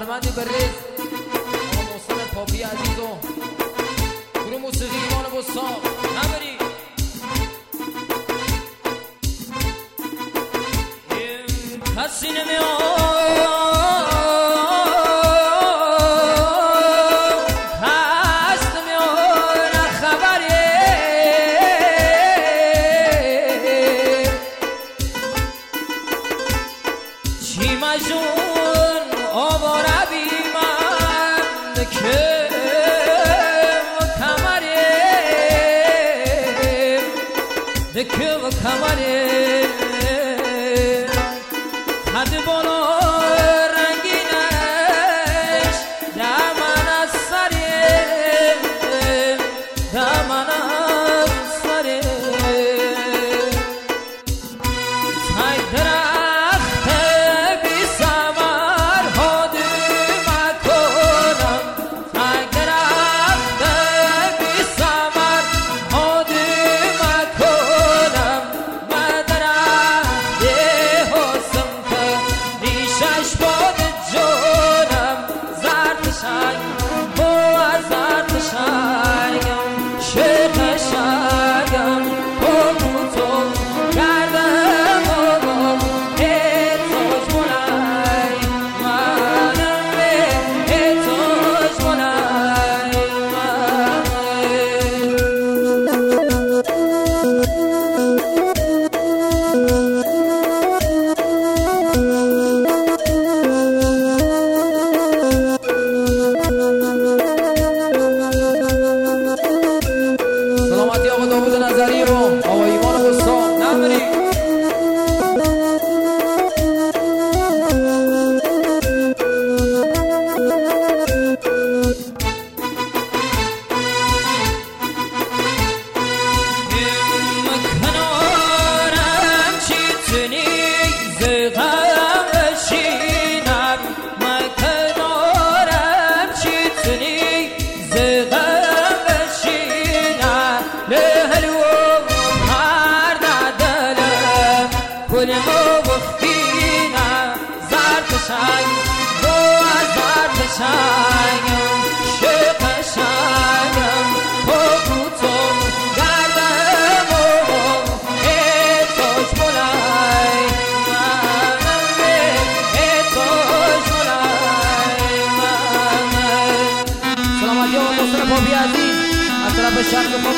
هنرمندی بریز آقا محسن پاپی عزیز و گروه موسیقی ایمان بستان نبری کسی نمیاد مجنون آواره بی من که و کمره حد بالا رنگینش دامن از سره دامن از سره تای درخت بی ثمر هادم کنم تای درخت بی ثمر هادم کنم و درخت حسن که ریشش باد جانم زرد شنگ با زرد شنگم شرق شنگم بگوتم کردم آقام اتاج بلای منم اتاج بلای سلامتی آقا داوود نظری و آقا ایمان بستان نبری کنارم چیتنی زغم بشینم من کنارم چیتنی زغم بشینم لهلو هر ندلم کنمو بخینم زرد شنگ با زرد شنگم شق شنگم بگوتم گردم و اتاج بلای منم اتاج بلای من سلامتی آقا محسن پاپی عزیز از طرف شرق